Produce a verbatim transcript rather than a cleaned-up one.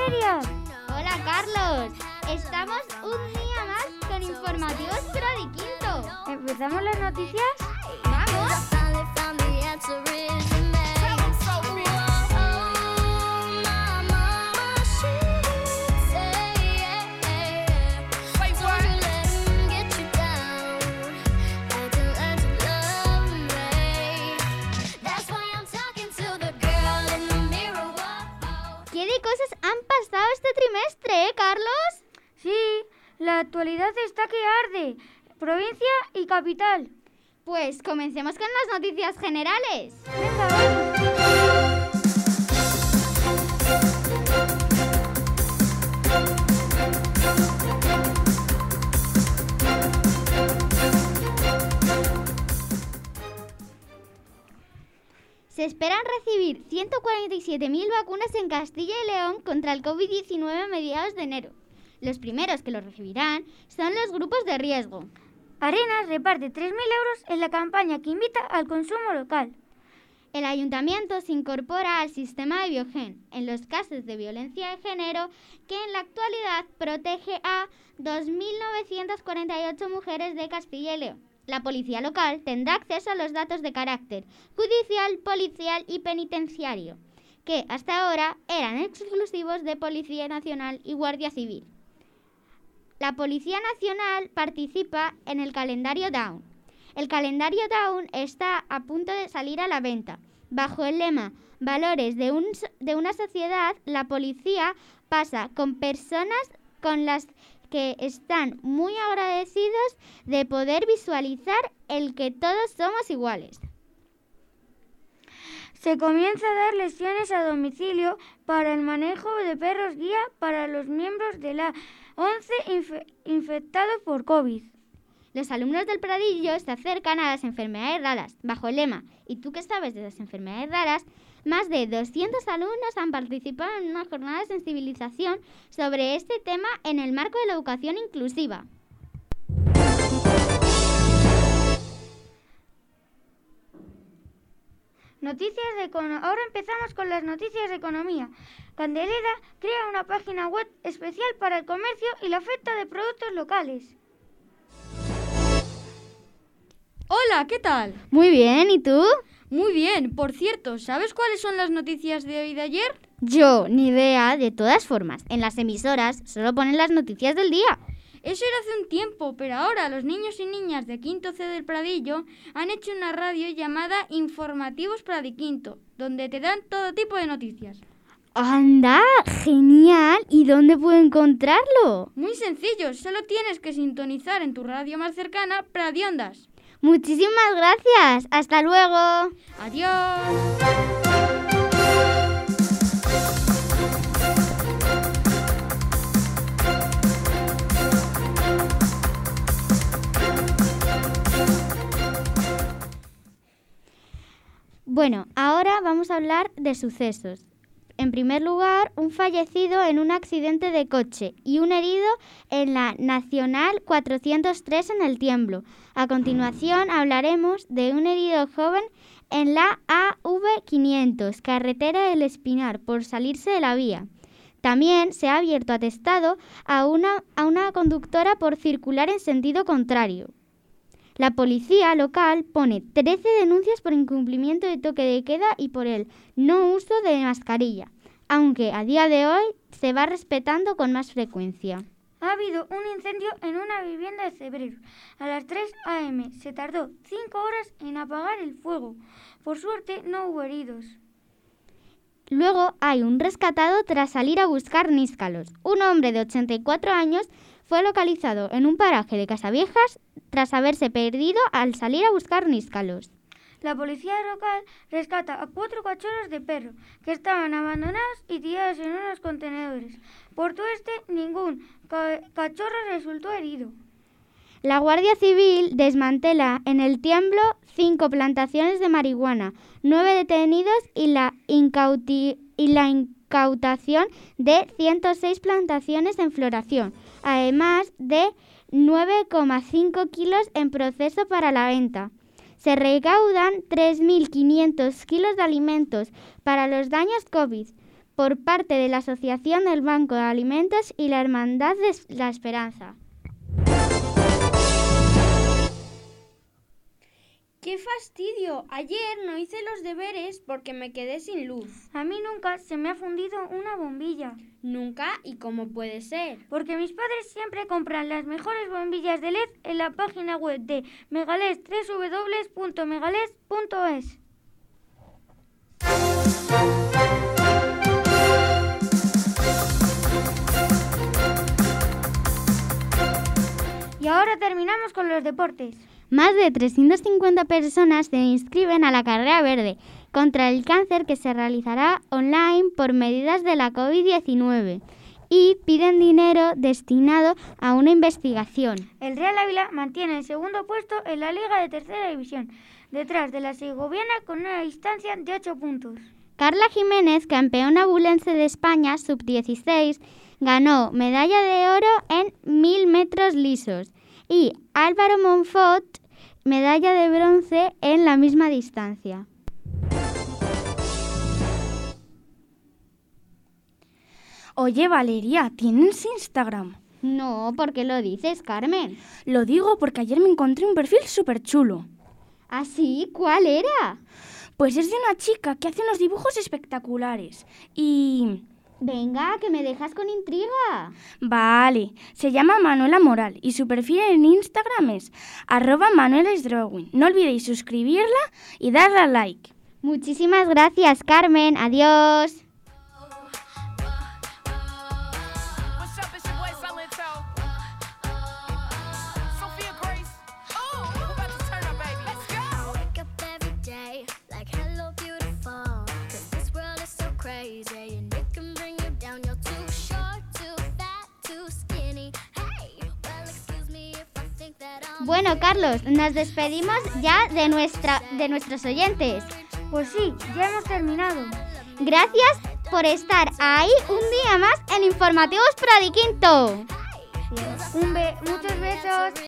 Valeria. Hola, Carlos. Estamos un día más con Informativos Prodiquinto. ¿Empezamos las noticias? ¡Vamos! ¿Qué de cosas han pasado este trimestre, eh, Carlos? Sí, la actualidad está que arde. Provincia y capital. Pues comencemos con las noticias generales. Venga, vamos. Se esperan recibir ciento cuarenta y siete mil vacunas en Castilla y León contra el covid diecinueve a mediados de enero. Los primeros que lo recibirán son los grupos de riesgo. Arenas reparte tres mil euros en la campaña que invita al consumo local. El ayuntamiento se incorpora al sistema de Biogen en los casos de violencia de género que en la actualidad protege a dos mil novecientas cuarenta y ocho mujeres de Castilla y León. La policía local tendrá acceso a los datos de carácter judicial, policial y penitenciario, que hasta ahora eran exclusivos de Policía Nacional y Guardia Civil. La Policía Nacional participa en el calendario Down. El calendario Down está a punto de salir a la venta. Bajo el lema Valores de, un, de una sociedad, la policía pasa con personas con las que están muy agradecidos de poder visualizar el que todos somos iguales. Se comienza a dar lesiones a domicilio para el manejo de perros guía para los miembros de la once inf- infectados por COVID. Los alumnos del Pradillo se acercan a las enfermedades raras, bajo el lema ¿Y tú qué sabes de las enfermedades raras? Más de doscientos alumnos han participado en una jornada de sensibilización sobre este tema en el marco de la educación inclusiva. Noticias de economía. Ahora empezamos con las noticias de economía. Candelera crea una página web especial para el comercio y la oferta de productos locales. Hola, ¿qué tal? Muy bien, ¿y tú? Muy bien. Por cierto, ¿sabes cuáles son las noticias de hoy y de ayer? Yo, ni idea. De todas formas, en las emisoras solo ponen las noticias del día. Eso era hace un tiempo, pero ahora los niños y niñas de Quinto C del Pradillo han hecho una radio llamada Informativos Pradiquinto, donde te dan todo tipo de noticias. ¡Anda! ¡Genial! ¿Y dónde puedo encontrarlo? Muy sencillo, solo tienes que sintonizar en tu radio más cercana Pradiondas. Muchísimas gracias. ¡Hasta luego! ¡Adiós! Bueno, ahora vamos a hablar de sucesos. En primer lugar, un fallecido en un accidente de coche y un herido en la Nacional cuatrocientos tres en El Tiemblo. A continuación hablaremos de un herido joven en la A V quinientos, carretera del Espinar, por salirse de la vía. También se ha abierto atestado a una, a una conductora por circular en sentido contrario. La policía local pone trece denuncias por incumplimiento de toque de queda y por el no uso de mascarilla, aunque a día de hoy se va respetando con más frecuencia. Ha habido un incendio en una vivienda de Cebreros. A las tres a eme se tardó cinco horas en apagar el fuego. Por suerte no hubo heridos. Luego hay un rescatado tras salir a buscar níscalos. Un hombre de ochenta y cuatro años fue localizado en un paraje de Casaviejas tras haberse perdido al salir a buscar níscalos. La policía local rescata a cuatro cachorros de perro que estaban abandonados y tirados en unos contenedores. Por suerte, ningún ca- cachorro resultó herido. La Guardia Civil desmantela en El Tiemblo cinco plantaciones de marihuana, nueve detenidos y la, incauti- y la incautación de ciento seis plantaciones en floración, además de nueve coma cinco kilos en proceso para la venta. Se recaudan tres mil quinientos kilos de alimentos para los daños COVID. por parte de la Asociación del Banco de Alimentos y la Hermandad de la Esperanza. ¡Qué fastidio! Ayer no hice los deberes porque me quedé sin luz. A mí nunca se me ha fundido una bombilla. ¿Nunca? ¿Y cómo puede ser? Porque mis padres siempre compran las mejores bombillas de L E D en la página web de Megales, doble u doble u doble u punto megales punto es. Y ahora terminamos con los deportes. Más de trescientas cincuenta personas se inscriben a la Carrera Verde contra el cáncer que se realizará online por medidas de la covid diecinueve y piden dinero destinado a una investigación. El Real Ávila mantiene el segundo puesto en la Liga de Tercera División, detrás de la segoviana con una distancia de ocho puntos. Carla Jiménez, campeona abulense de España sub dieciséis, ganó medalla de oro en mil metros lisos y Álvaro Monfort, medalla de bronce en la misma distancia. Oye, Valeria, ¿tienes Instagram? No, ¿por qué lo dices, Carmen? Lo digo porque ayer me encontré un perfil súper chulo. ¿Ah, sí? ¿Cuál era? Pues es de una chica que hace unos dibujos espectaculares y... Venga, que me dejas con intriga. Vale, se llama Manuela Moral y su perfil en Instagram es arroba manuelasdrawing. No olvidéis suscribirla y darle a like. Muchísimas gracias, Carmen. Adiós. Bueno, Carlos, nos despedimos ya de, nuestra, de nuestros oyentes. Pues sí, ya hemos terminado. Gracias por estar ahí un día más en Informativos Pradiquinto. Un be- muchos besos.